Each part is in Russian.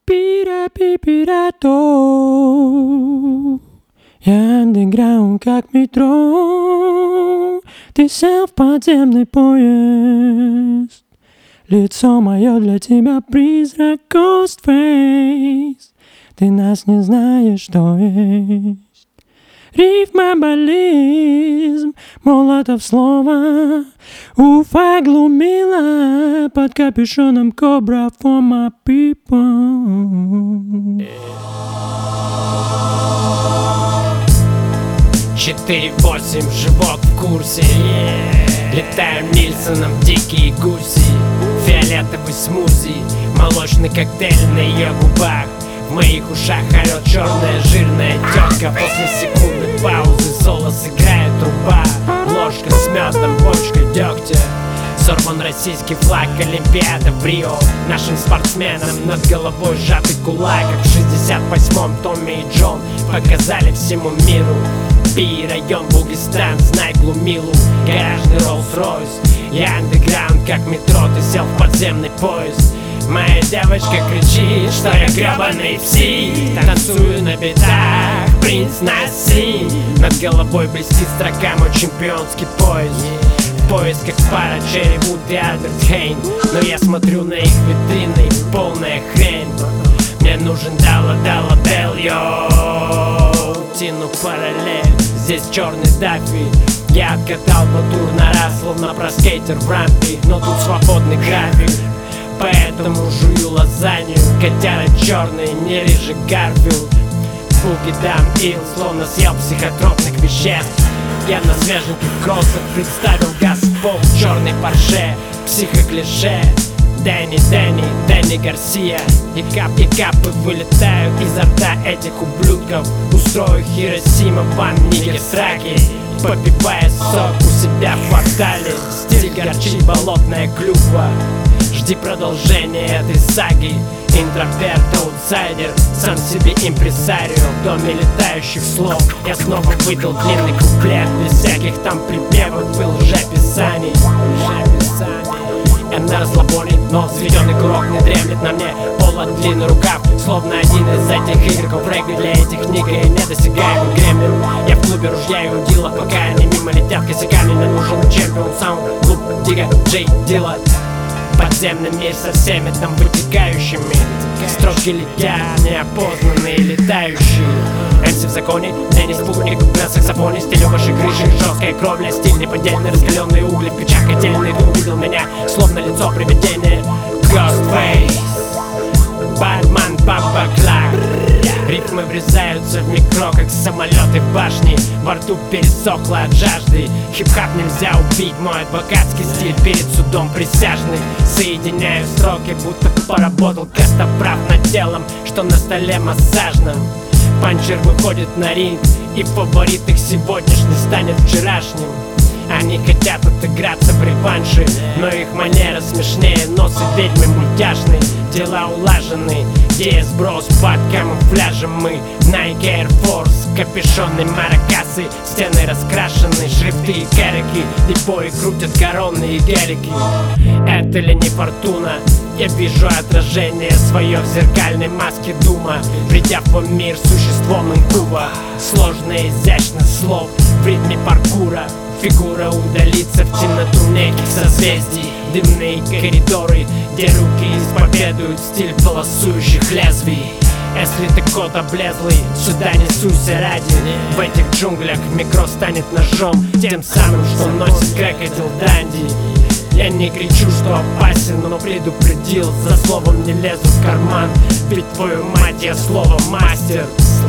Пира-пи-пирато. Я андеграунд, как метро. Ты сел в подземный поезд. Лицо мое для тебя призрак Ghostface. Ты нас не знаешь, что есть. Рифмоболизм, Молотов слово. Уфа глумила под капюшоном Cobra for my people. 4-8, живот в курсе. Летаю Нильсоном, дикие гуси. Фиолетовый смузи, молочный коктейль на ее губах. В моих ушах орет черная жирная тетка. После секундной паузы соло сыграет труба. Ложка с медом, бочка дегтя. Сорван российский флаг, Олимпиада в Рио. Нашим спортсменам над головой сжатый кулак. Как в 68-м Томми и Джон показали всему миру. Пи-район, Бугистан, знай глумилу. Гаражный Роллс-Ройс. Я андеграунд, как метро, ты сел в подземный поезд. Моя девочка кричит, что я гребаный псих. Танцую на битах, принц Насим. Над головой блестит строка, мой чемпионский пояс. В поисках пара Джерри Вуд и Альберт Хейн. Но я смотрю на их витрины, полная хрень. Мне нужен Дала Бел, йоу. Тяну параллель, здесь черный Даффи. Я откатал тур на раз, словно проскейтер в рампе. Но тут свободный график, поэтому жую лазанью. Котята черные, не реже Гарфилд. Буги дам ил, словно съел психотропных веществ. Я на свеженьких кроссах представил Газпол в черной Порше. Психоклише, Дэнни Гарсия. И капы вылетают изо рта этих ублюдков. Устрою Хиросима, вам нигер-сраки. Попивая сок у себя в квартале. Стиль горчит болотная клюква. Жди продолжения этой саги. Интроверт, аутсайдер, сам себе импресарио. В доме летающих слов я снова выдал длинный куплет. Без всяких там припевов и лжеписаний. Я на расслабоне, но взведенный курок не дремлет на мне. Полон длинный рукав, словно один из этих игроков. Регби для этих книг и недосягаемый гремлин. Я в клубе ружья и удила, пока они мимо летят косяками. Мне нужен чемпион, саунд, клуб, Дига, Джей, Дила. Подземный мир со всеми там вытекающими. Строки летят, неопознанные летающие. МС в законе, Дэнни спутник на саксофоне. Стиль вашей крыши, жесткая кровля. Стиль неподдельный, раскаленные угли в печах котельной. Ты увидел меня, словно лицо привидения. Ghostface, Батман, Папа Клак. Ритмы врезаются в микро, как самолеты в башне. Во рту пересохло от жажды. Хип-хап нельзя убить, мой адвокатский стиль перед судом присяжный. Соединяю строки, будто поработал костоправ над телом, что на столе массажном. Панчер выходит на ринг, и фаворит их сегодняшний станет вчерашним. Они хотят отыграться в реванше, но их манера смешнее носа ведьмы мультяшной. Дела улажены, DS Bros под камуфляжем мы. Nike Air Force, капюшонные маракасы. Стены раскрашены, шрифты и кэрики. Дипои крутят короны и герики. Это ли не фортуна? Я вижу отражение свое в зеркальной маске дума. Придя в мир существом инкуба. Сложно и изящно слов в ритме паркура. Фигура удалится в темноту неких созвездий. Дымные коридоры, где руки исповедуют стиль полосующих лезвий. Если ты кот облезлый, сюда не суйся ради. В этих джунглях микро станет ножом, тем самым, что носит крокодил Данди. Я не кричу, что опасен, но предупредил. За словом не лезу в карман, ведь твою мать я слово мастер.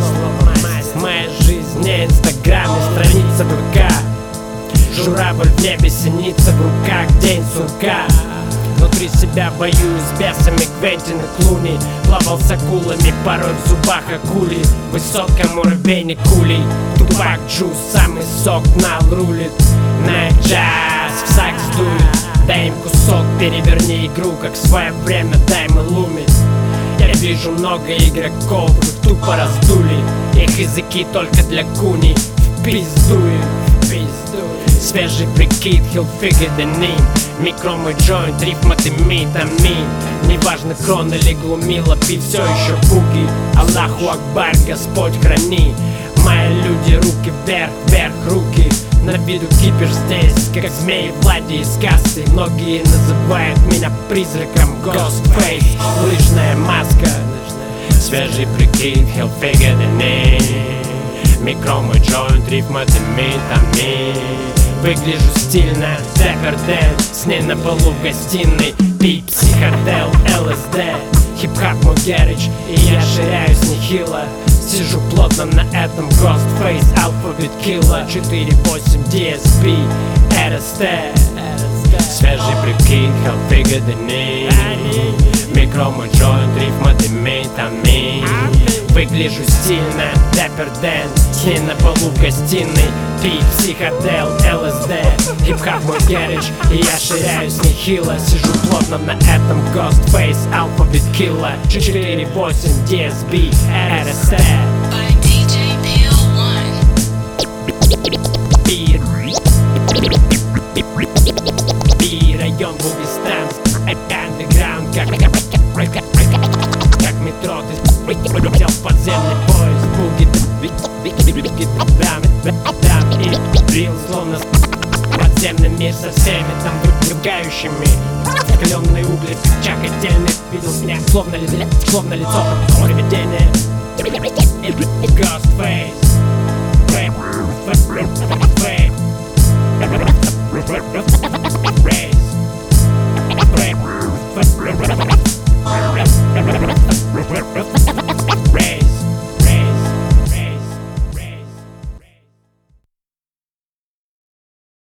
Моя жизнь не инстаграм и страница ВК. Журавль в небе, синица в руках, день сурка. Внутри себя боюсь с бесами Квентин и Клуни. Плавал с акулами, порой в зубах акули. Высотка, муравейник, кулей. Тупак, джуз, самый сок, нал рулит. На джаз, в сакс дует. Дай им кусок, переверни игру, как в свое время Даймон лумит. Я вижу много игроков, их тупо раздули. Их языки только для куни. В пизду им, в пизду. Свежий прикид, he'll figure the name. Микро мой джойнт, рифма ты метамин. Не Неважно, крон или глумила, пи все еще буги. Аллаху Акбар, Господь храни. Мои люди, руки вверх, вверх руки. На виду кипиш здесь, как змеи Влади из кассы. Многие называют меня призраком Ghostface. Лыжная маска, свежий прикид, hell figure the name. Микро мой джойнт, рифма дымит. Выгляжу стильно, Дэпер Дэн. Сны на полу в гостиной, пи, психодел, ЛСД. Хип-хап мой гэридж, и я ширяюсь нехило. Сижу плотно на этом Ghostface, Alphabet Killer 4-8 DSP, RST. Свежий прикид, hell figure the name. Микро мой джойнт, рифма дымит. Выгляжу стильно, Дэпер Дэн. Сны на полу в гостиной, пи, психодел, ЛСД. Хип-хап мой гэридж, и я ширяюсь нехило. Сижу плотно на этом Ghostface, Alphabet Killer 4-8 DSB, RST. By DJ PL1. Пи, район Бугистан. Underground, как метро. Ты летел в подземный поезд. Буги, дам и брил, словно подземный мир со всеми там выпрыгающими. Каленые угли, чак отдельный. Видел снег, словно лицо привидения. Ghostface. Fake.